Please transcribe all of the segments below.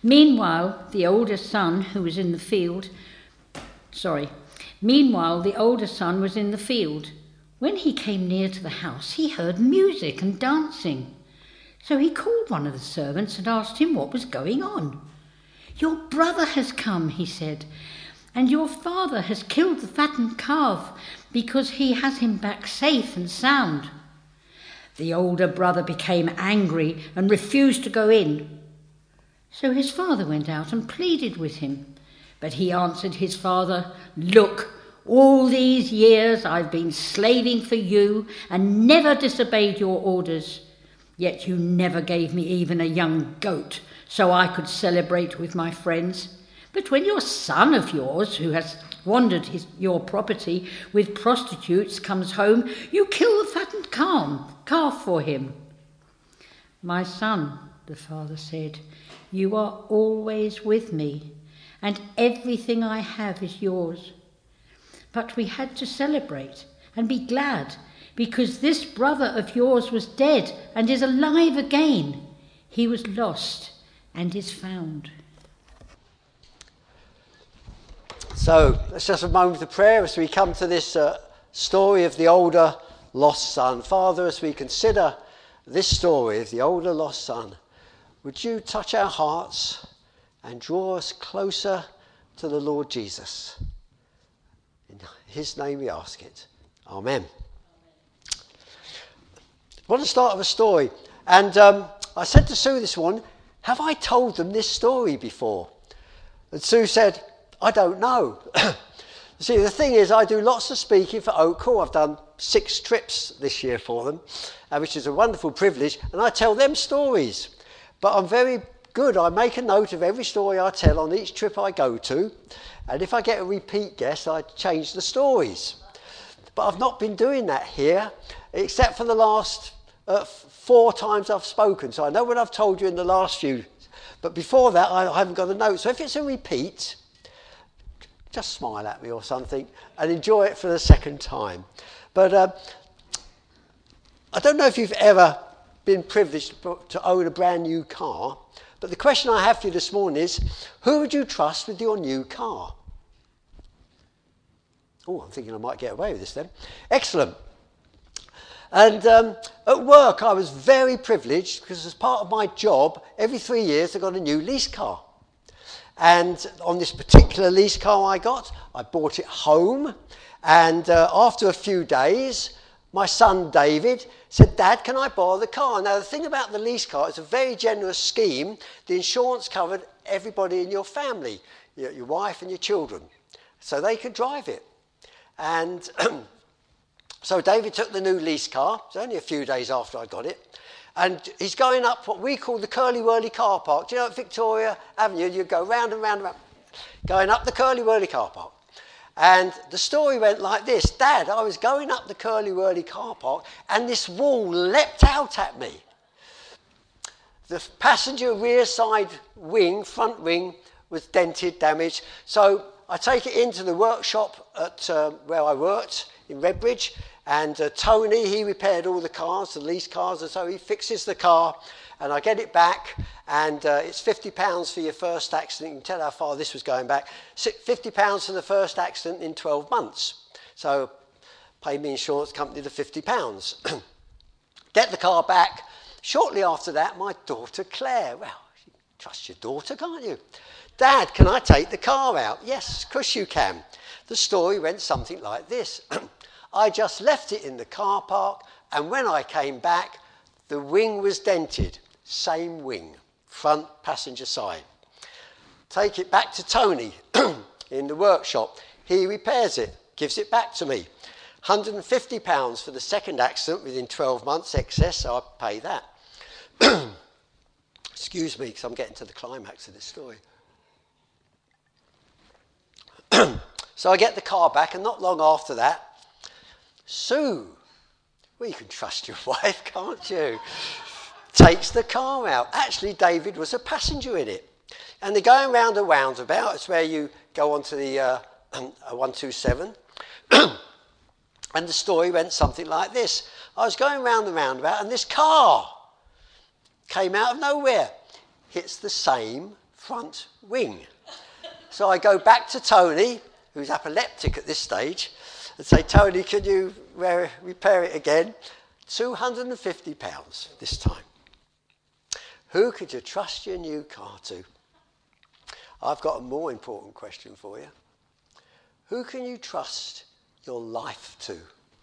Meanwhile, the older son was in the field. When he came near to the house, he heard music and dancing. So he called one of the servants and asked him what was going on. "Your brother has come," he said, "and your father has killed the fattened calf because he has him back safe and sound." The older brother became angry and refused to go in. So his father went out and pleaded with him. But he answered his father, "Look, all these years I've been slaving for you and never disobeyed your orders. Yet you never gave me even a young goat so I could celebrate with my friends. But when your son of yours, who has squandered your property with prostitutes, comes home, you kill the fattened calf for him." "My son," the father said, "you are always with me, and everything I have is yours. But we had to celebrate and be glad, because this brother of yours was dead and is alive again. He was lost and is found." So let's just have a moment of prayer as we come to this story of the older lost son. Father, as we consider this story of the older lost son, would you touch our hearts and draw us closer to the Lord Jesus? In his name we ask it. Amen. I want to start with a story. And I said to Sue this morning, have I told them this story before? And Sue said, I don't know. See, the thing is, I do lots of speaking for Oak Hall. I've done 6 trips this year for them, which is a wonderful privilege. And I tell them stories. But I'm very good. I make a note of every story I tell on each trip I go to. And if I get a repeat guest, I change the stories. But I've not been doing that here, except for the last 4 times I've spoken. So I know what I've told you in the last few. But before that, I haven't got a note. So if it's a repeat, just smile at me or something and enjoy it for the second time. But I don't know if you've ever been privileged to own a brand new car. But the question I have for you this morning is, who would you trust with your new car? Oh, I'm thinking I might get away with this then. Excellent. And at work, I was very privileged because as part of my job, every 3 years I got a new lease car. And on this particular lease car I bought it home. And after a few days, my son David said, "Dad, can I borrow the car?" Now, the thing about the lease car, it's a very generous scheme. The insurance covered everybody in your family, your wife and your children. So they could drive it. And so David took the new lease car. It was only a few days after I got it. And he's going up what we call the Curly Whirly car park. Do you know at Victoria Avenue, you go round and round and round, going up the Curly Whirly car park. And the story went like this. Dad, I was going up the Curly Whirly car park and this wall leapt out at me. The passenger rear side wing, front wing, was dented, damaged. So I take it into the workshop at where I worked in Redbridge. And Tony, he repaired all the cars, the lease cars, and so he fixes the car, and I get it back, and it's £50 for your first accident. You can tell how far this was going back. £50 for the first accident in 12 months. So pay me insurance company the £50. Get the car back. Shortly after that, my daughter Claire, well, you can trust your daughter, can't you? "Dad, can I take the car out?" "Yes, of course you can." The story went something like this. I just left it in the car park, and when I came back, the wing was dented. Same wing, front passenger side. Take it back to Tony in the workshop. He repairs it, gives it back to me. £150 for the second accident within 12 months excess, so I pay that. Excuse me, because I'm getting to the climax of this story. So I get the car back, and not long after that, Sue, well, you can trust your wife, can't you? Takes the car out. Actually, David was a passenger in it. And they're going round a roundabout. It's where you go onto the 127. And the story went something like this. I was going round the roundabout, and this car came out of nowhere. Hits the same front wing. So I go back to Tony, who's epileptic at this stage, and say, Tony, can you repair it again? £250 this time. Who could you trust your new car to? I've got a more important question for you. Who can you trust your life to?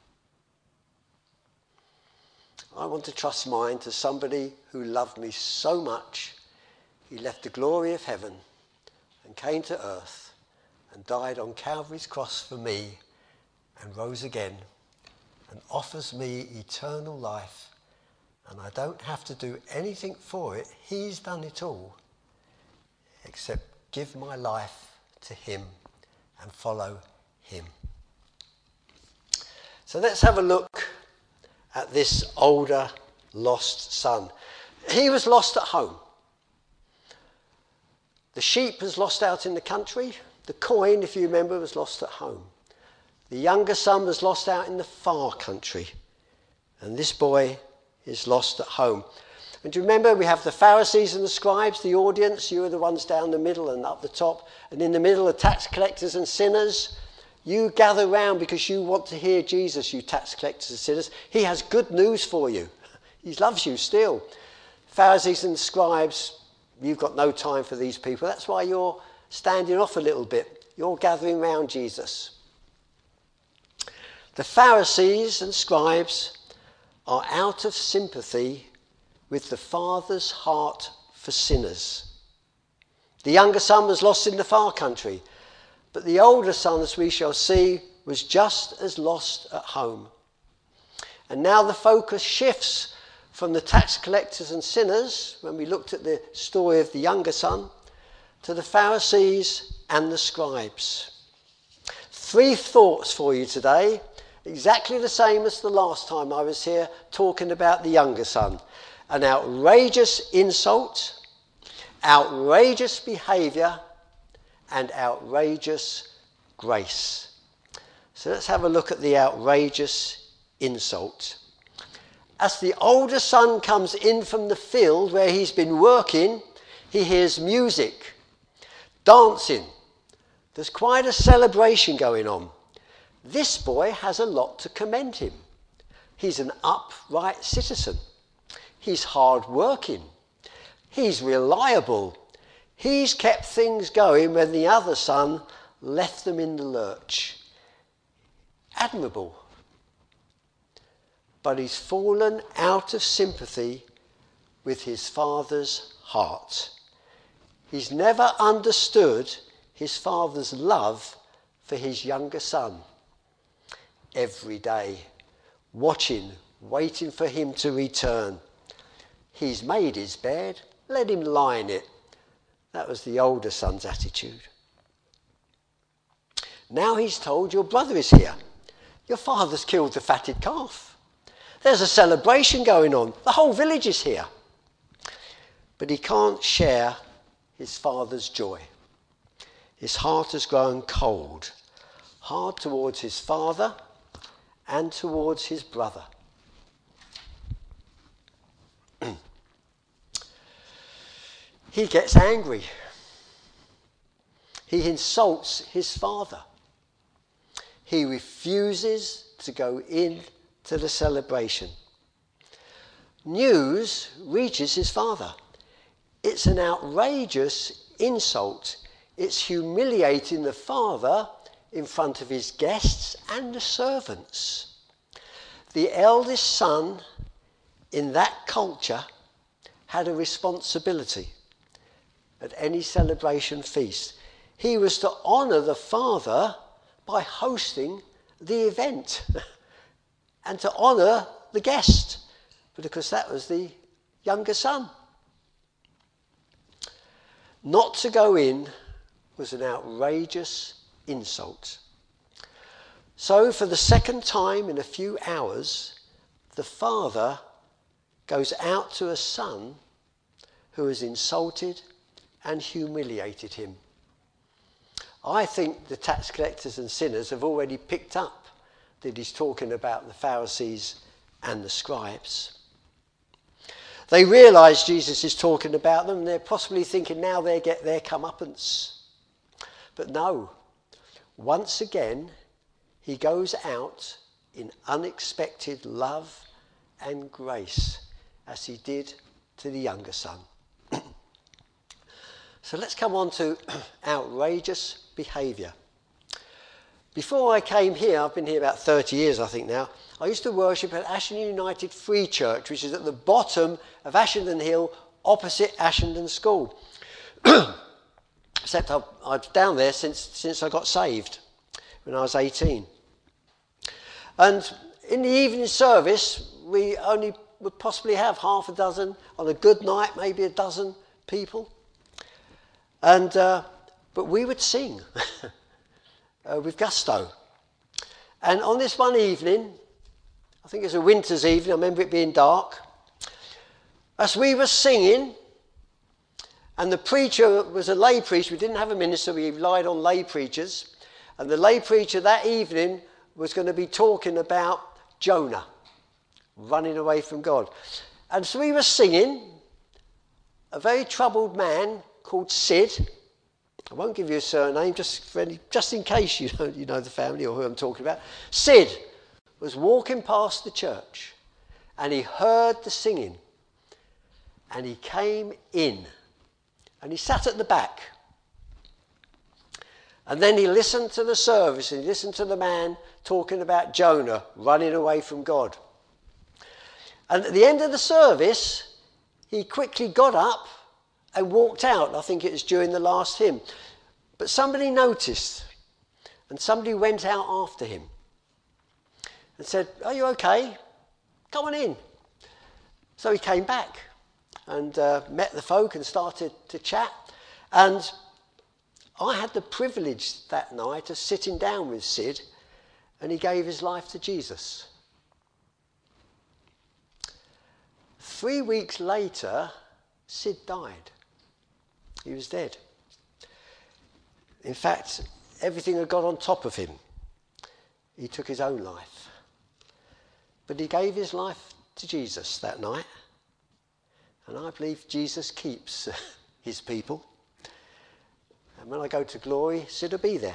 I want to trust mine to somebody who loved me so much, he left the glory of heaven and came to earth and died on Calvary's cross for me and rose again and offers me eternal life, and I don't have to do anything for it. He's done it all, except give my life to him and follow him. So let's have a look at this older lost son. He was lost at home. The sheep was lost out in the country. The coin, if you remember, was lost at home. The younger son was lost out in the far country. And this boy is lost at home. And do you remember, we have the Pharisees and the scribes, the audience. You are the ones down the middle and up the top. And in the middle are tax collectors and sinners. You gather round because you want to hear Jesus, you tax collectors and sinners. He has good news for you. He loves you still. Pharisees and scribes, you've got no time for these people. That's why you're standing off a little bit. You're gathering round Jesus. The Pharisees and scribes are out of sympathy with the Father's heart for sinners. The younger son was lost in the far country, but the older son, as we shall see, was just as lost at home. And now the focus shifts from the tax collectors and sinners, when we looked at the story of the younger son, to the Pharisees and the scribes. 3 thoughts for you today, exactly the same as the last time I was here talking about the younger son. An outrageous insult, outrageous behaviour, and outrageous grace. So let's have a look at the outrageous insult. As the older son comes in from the field where he's been working, he hears music, dancing. There's quite a celebration going on. This boy has a lot to commend him. He's an upright citizen. He's hard-working. He's reliable. He's kept things going when the other son left them in the lurch. Admirable. But he's fallen out of sympathy with his father's heart. He's never understood his father's love for his younger son. Every day, watching, waiting for him to return. He's made his bed, let him lie in it. That was the older son's attitude. Now he's told, your brother is here. Your father's killed the fatted calf. There's a celebration going on. The whole village is here. But he can't share his father's joy. His heart has grown cold, hard towards his father and towards his brother. He gets angry. He insults his father. He refuses to go in to the celebration. News reaches his father. It's an outrageous insult. It's humiliating the father in front of his guests and the servants. The eldest son in that culture had a responsibility at any celebration feast. He was to honour the father by hosting the event and to honour the guest, because that was the younger son. Not to go in was an outrageous insult. So for the second time in a few hours, the father goes out to a son who has insulted and humiliated him. I think the tax collectors and sinners have already picked up that he's talking about the Pharisees and the scribes. They realise Jesus is talking about them, and they're possibly thinking now they get their comeuppance. But no, once again, he goes out in unexpected love and grace, as he did to the younger son. So let's come on to outrageous behaviour. Before I came here, I've been here about 30 years I think now, I used to worship at Ashenden United Free Church, which is at the bottom of Ashenden Hill, opposite Ashenden School. Except I was down there since I got saved, when I was 18. And in the evening service, we only would possibly have half a dozen, on a good night, maybe a dozen people. And but we would sing with gusto. And on this one evening, I think it was a winter's evening, I remember it being dark, as we were singing, and the preacher was a lay preacher, we didn't have a minister, we relied on lay preachers, and the lay preacher that evening was going to be talking about Jonah, running away from God. And so we were singing, a very troubled man called Sid. I won't give you a surname, just in case you know the family or who I'm talking about. Sid was walking past the church, and he heard the singing, and he came in, and he sat at the back. And then he listened to the service, and he listened to the man talking about Jonah running away from God. And at the end of the service, he quickly got up and walked out. I think it was during the last hymn. But somebody noticed, and somebody went out after him and said, "Are you okay? Come on in." So he came back and met the folk and started to chat. And I had the privilege that night of sitting down with Sid, and he gave his life to Jesus. 3 weeks later, Sid died. He was dead. In fact, everything had got on top of him. He took his own life. But he gave his life to Jesus that night. And I believe Jesus keeps his people. And when I go to glory, Sid will be there.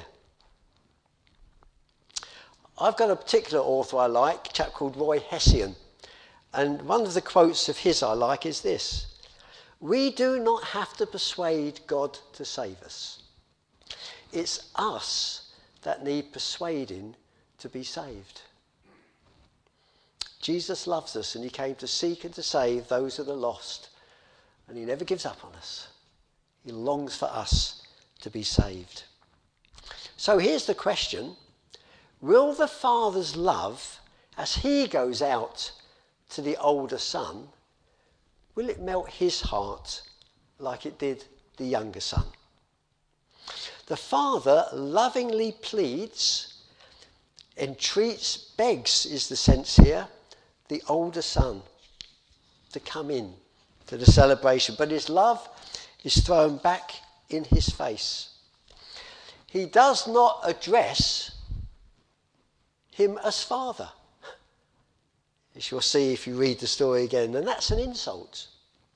I've got a particular author I like, a chap called Roy Hession. And one of the quotes of his I like is this: "We do not have to persuade God to save us. It's us that need persuading to be saved." Jesus loves us, and he came to seek and to save those that are lost. And he never gives up on us. He longs for us to be saved. So here's the question: will the Father's love, as he goes out to the older son, will it melt his heart like it did the younger son? The Father lovingly pleads, entreats, begs is the sense here, the older son to come in to the celebration. But his love is thrown back in his face. He does not address him as father, as you'll see if you read the story again, and that's an insult.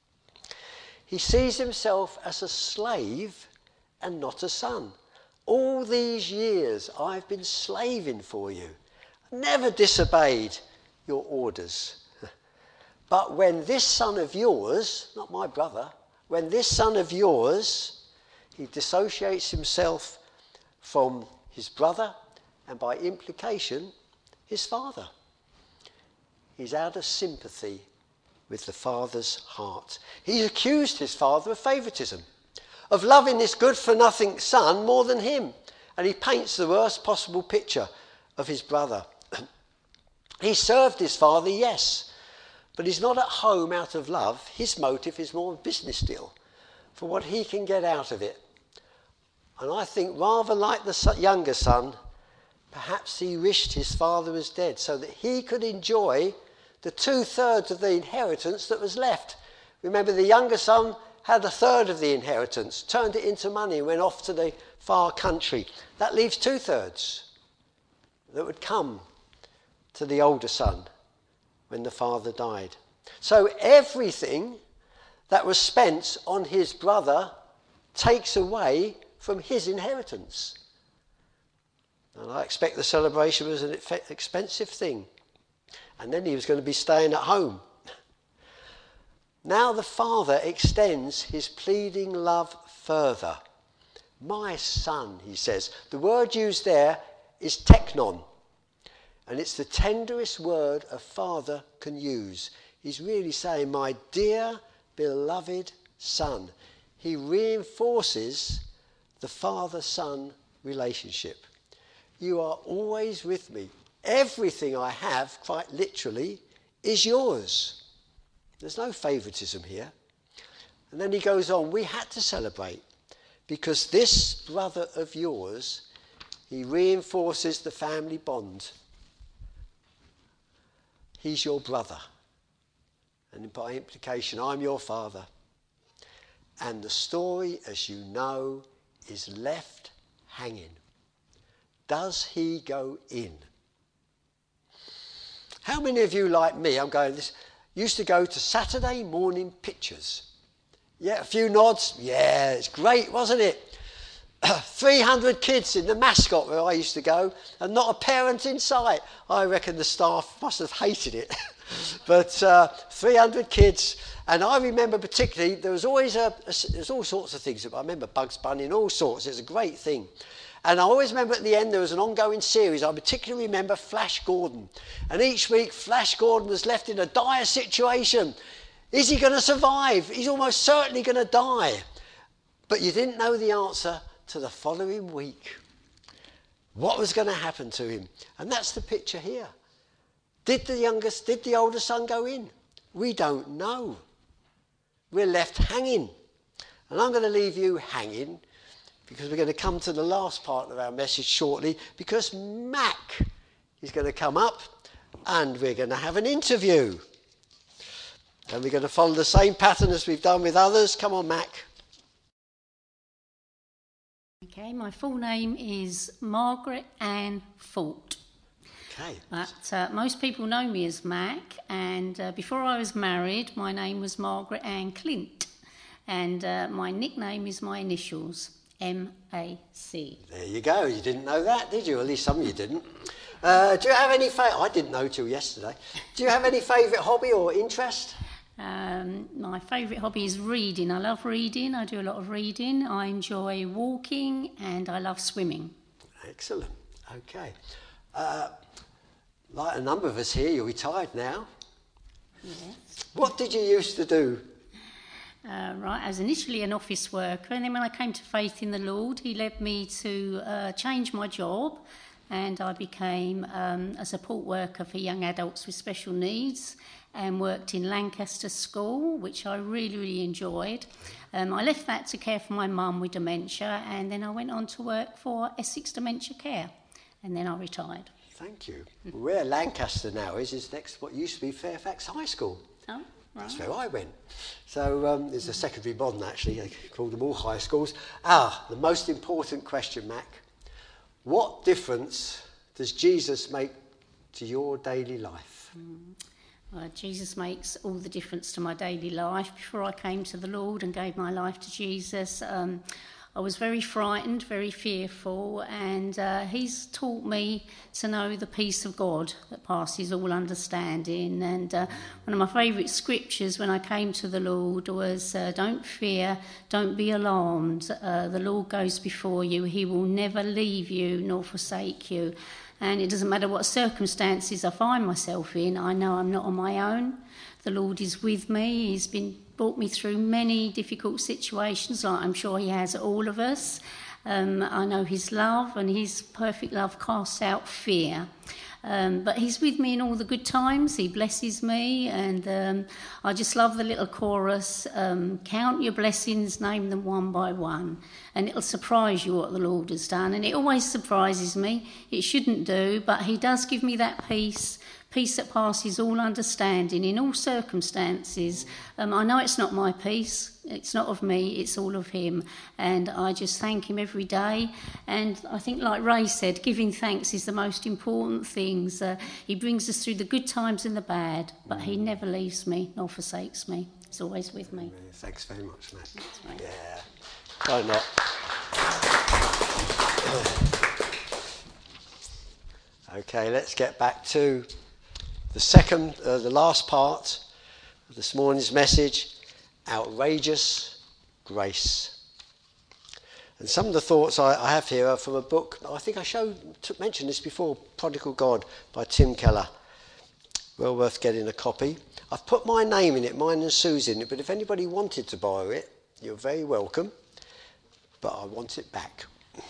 He sees himself as a slave and not a son. All these years I've been slaving for you, never disobeyed your orders. But when this son of yours, not my brother, when this son of yours, he dissociates himself from his brother and by implication his father. He's out of sympathy with the father's heart. He accused his father of favouritism, of loving this good-for-nothing son more than him. And he paints the worst possible picture of his brother. He served his father, yes, but he's not at home out of love. His motive is more a business deal for what he can get out of it. And I think rather like the younger son, perhaps he wished his father was dead so that he could enjoy the 2/3 of the inheritance that was left. Remember, the younger son had 1/3 of the inheritance, turned it into money and went off to the far country. That leaves 2/3 that would come to the older son when the father died. So everything that was spent on his brother takes away from his inheritance. And I expect the celebration was an expensive thing. And then he was going to be staying at home. Now the father extends his pleading love further. My son, he says. The word used there is teknon. And it's the tenderest word a father can use. He's really saying, my dear, beloved son. He reinforces the father-son relationship. You are always with me. Everything I have, quite literally, is yours. There's no favoritism here. And then he goes on, we had to celebrate because this brother of yours, he reinforces the family bond. He's your brother. And by implication, I'm your father. And the story, as you know, is left hanging. Does he go in? How many of you, like me, used to go to Saturday morning pictures? Yeah, a few nods. Yeah, it's great, wasn't it? 300 kids in the mascot where I used to go and not a parent in sight. I reckon the staff must have hated it. But 300 kids. And I remember particularly, there was always there's all sorts of things. I remember Bugs Bunny and all sorts. It was a great thing. And I always remember at the end there was an ongoing series. I particularly remember Flash Gordon. And each week Flash Gordon was left in a dire situation. Is he going to survive? He's almost certainly going to die. But you didn't know the answer to the following week. What was going to happen to him? And that's the picture here. Did the older son go in? We don't know. We're left hanging. And I'm going to leave you hanging because we're going to come to the last part of our message shortly, because Mac is going to come up and we're going to have an interview. And we're going to follow the same pattern as we've done with others. Come on, Mac. Okay, my full name is Margaret Ann Fort. Okay. But most people know me as Mac, and before I was married, my name was Margaret Ann Clint, and my nickname is my initials, M-A-C. There you go. You didn't know that, did you? At least some of you didn't. Do you have any I didn't know till yesterday. Do you have any favourite hobby or interest? My favourite hobby is reading. I love reading. I do a lot of reading. I enjoy walking and I love swimming. Excellent. Okay. Like a number of us here, you're retired now. Yes. What did you used to do? Right, I was initially an office worker, and then when I came to faith in the Lord, he led me to change my job, and I became a support worker for young adults with special needs and worked in Lancaster School, which I really, really enjoyed. I left that to care for my mum with dementia, and then I went on to work for Essex Dementia Care, and then I retired. Thank you. Where Lancaster now is next to what used to be Fairfax High School. Oh, right. That's where I went. So it's a secondary modern, actually. They call them all high schools. The most important question, Mac. What difference does Jesus make to your daily life? Jesus makes all the difference to my daily life. Before I came to the Lord and gave my life to Jesus, I was very frightened, very fearful, and he's taught me to know the peace of God that passes all understanding. And one of my favourite scriptures when I came to the Lord was, don't fear, don't be alarmed. The Lord goes before you. He will never leave you nor forsake you. And it doesn't matter what circumstances I find myself in, I know I'm not on my own. The Lord is with me. He's brought me through many difficult situations, like I'm sure he has all of us. I know his love, and his perfect love casts out fear. But he's with me in all the good times. He blesses me, and I just love the little chorus, count your blessings, name them one by one, and it'll surprise you what the Lord has done. And it always surprises me. It shouldn't do, but he does give me that peace that passes all understanding in all circumstances. I know it's not my peace. It's not of me, it's all of him. And I just thank him every day. And I think, like Ray said, giving thanks is the most important thing. He brings us through the good times and the bad, but he never leaves me nor forsakes me. He's always with me. Thanks very much, Matt. Right. Yeah. Why not? Okay, let's get back to the last part of this morning's message, outrageous grace. And some of the thoughts I have here are from a book, I think I mentioned this before, Prodigal God by Tim Keller. Well worth getting a copy. I've put my name in it, mine and Sue's in it, but if anybody wanted to borrow it, you're very welcome. But I want it back.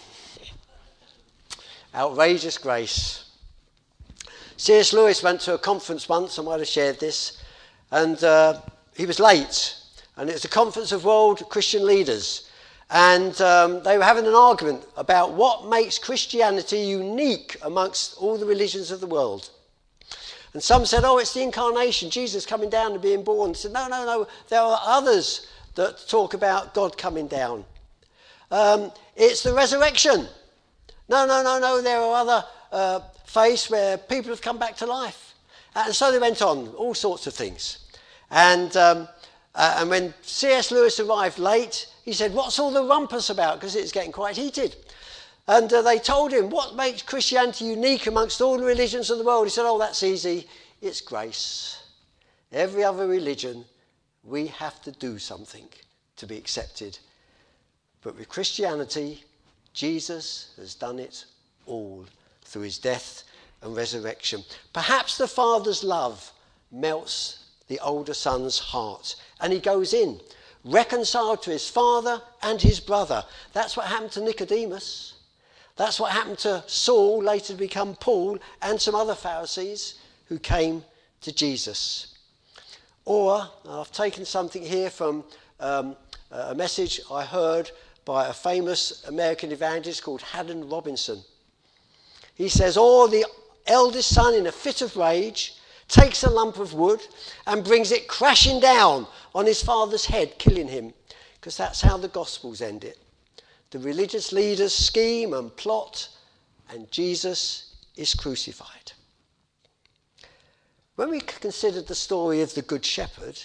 Outrageous grace. C.S. Lewis went to a conference once, I might have shared this, and he was late. And it was a conference of world Christian leaders. And they were having an argument about what makes Christianity unique amongst all the religions of the world. And some said, it's the incarnation, Jesus coming down and being born. They said, no, there are others that talk about God coming down. It's the resurrection. No, there are other faiths where people have come back to life. And so they went on, all sorts of things. And when C.S. Lewis arrived late, he said, what's all the rumpus about? Because it's getting quite heated. And they told him, what makes Christianity unique amongst all the religions of the world? He said, that's easy. It's grace. Every other religion, we have to do something to be accepted. But with Christianity, Jesus has done it all through his death and resurrection. Perhaps the Father's love melts the older son's heart, and he goes in, reconciled to his father and his brother. That's what happened to Nicodemus. That's what happened to Saul, later to become Paul, and some other Pharisees who came to Jesus. Or, I've taken something here from a message I heard by a famous American evangelist called Haddon Robinson. He says, the eldest son in a fit of rage takes a lump of wood and brings it crashing down on his father's head, killing him. Because that's how the Gospels end it. The religious leaders scheme and plot, and Jesus is crucified. When we considered the story of the Good Shepherd,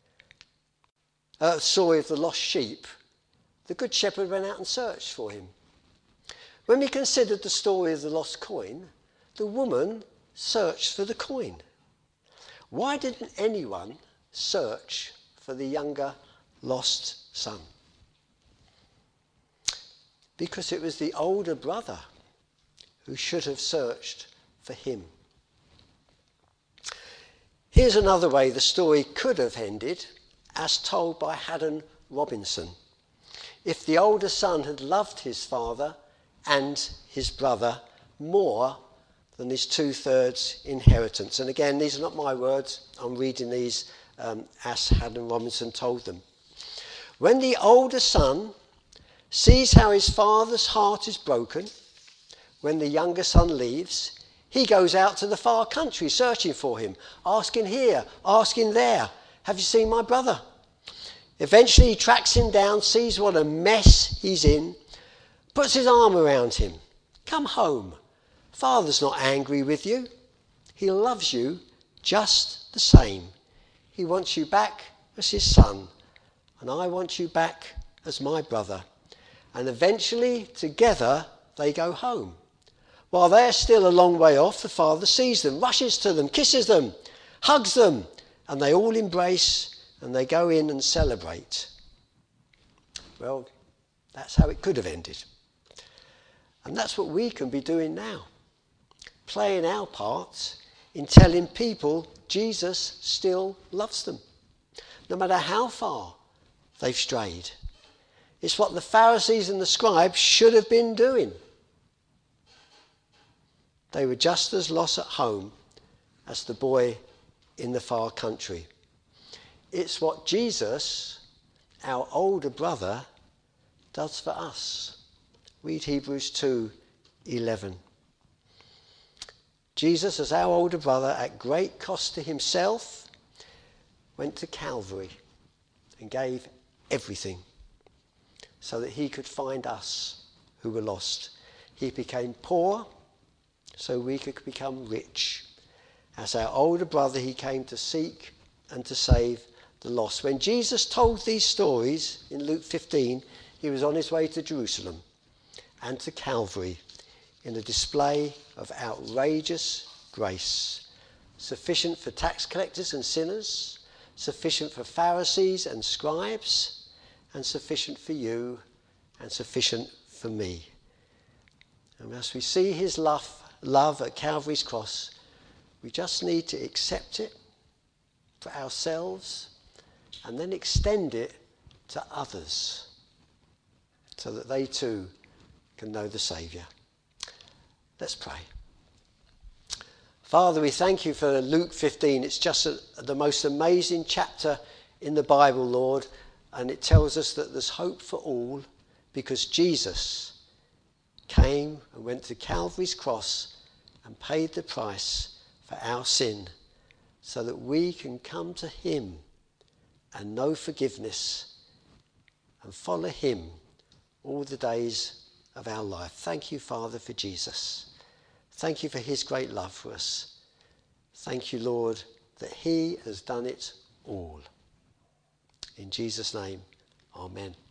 story of the lost sheep, the Good Shepherd went out and searched for him. When we considered the story of the lost coin, the woman searched for the coin. Why didn't anyone search for the younger lost son? Because it was the older brother who should have searched for him. Here's another way the story could have ended, as told by Haddon Robinson. If the older son had loved his father and his brother more than his 2/3 inheritance. And again, these are not my words. I'm reading these as Haddon Robinson told them. When the older son sees how his father's heart is broken, when the younger son leaves, he goes out to the far country searching for him, asking here, asking there, have you seen my brother? Eventually he tracks him down, sees what a mess he's in, puts his arm around him. Come home. Father's not angry with you. He loves you just the same. He wants you back as his son, and I want you back as my brother. And eventually, together, they go home. While they're still a long way off, the father sees them, rushes to them, kisses them, hugs them, and they all embrace, and they go in and celebrate. Well, that's how it could have ended. And that's what we can be doing now. Playing our parts in telling people Jesus still loves them, no matter how far they've strayed. It's what the Pharisees and the scribes should have been doing. They were just as lost at home as the boy in the far country. It's what Jesus, our older brother, does for us. Read Hebrews 2:11. Jesus, as our older brother, at great cost to himself, went to Calvary and gave everything so that he could find us who were lost. He became poor so we could become rich. As our older brother, he came to seek and to save the lost. When Jesus told these stories in Luke 15, he was on his way to Jerusalem and to Calvary in a display of outrageous grace, sufficient for tax collectors and sinners, sufficient for Pharisees and scribes, and sufficient for you and sufficient for me. And as we see his love at Calvary's cross, we just need to accept it for ourselves and then extend it to others so that they too can know the Saviour. Let's pray. Father, we thank you for Luke 15. It's just the most amazing chapter in the Bible, Lord, and it tells us that there's hope for all because Jesus came and went to Calvary's cross and paid the price for our sin so that we can come to him and know forgiveness and follow him all the days of our life. Thank you, Father, for Jesus. Thank you for his great love for us. Thank you, Lord, that he has done it all. In Jesus' name, amen.